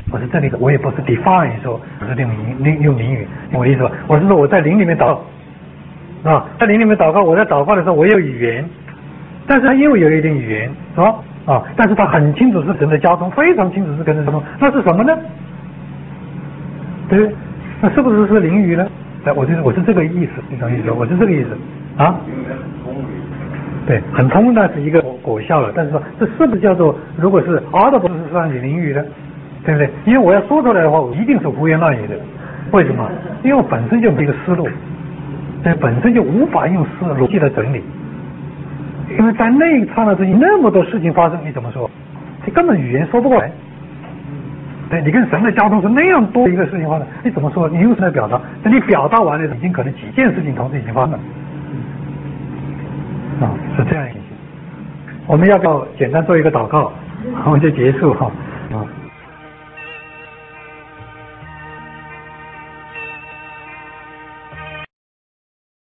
我是这里的，我也不是 define 说我是用灵语，我的意思吧？我是说我在灵里面祷告啊，在灵里面祷告，我在祷告的时候我也有语言，但是他因为有一点语言是吧？啊，但是他很清楚是神的交通，非常清楚是跟着什么，那是什么呢？对不对？那是不是灵语呢？我是这个意思，你懂意思？我是这个意思啊。对，很通，那是一个果效了。但是说这是不是叫做，如果是 audible 是算灵语的，对不对？因为我要说出来的话，我一定是胡言乱语的。为什么？因为我本身就没有思路，对，本身就无法用逻辑来整理。因为在那一刹那之间，那么多事情发生，你怎么说？你根本语言说不过来。对，你跟神的交通是那样多一个事情发生，你怎么说？你用什么来表达？等你表达完了，已经可能几件事情同时已经发生了。啊，是这样一个情形。我们要不要简单做一个祷告，我们就结束哈。啊。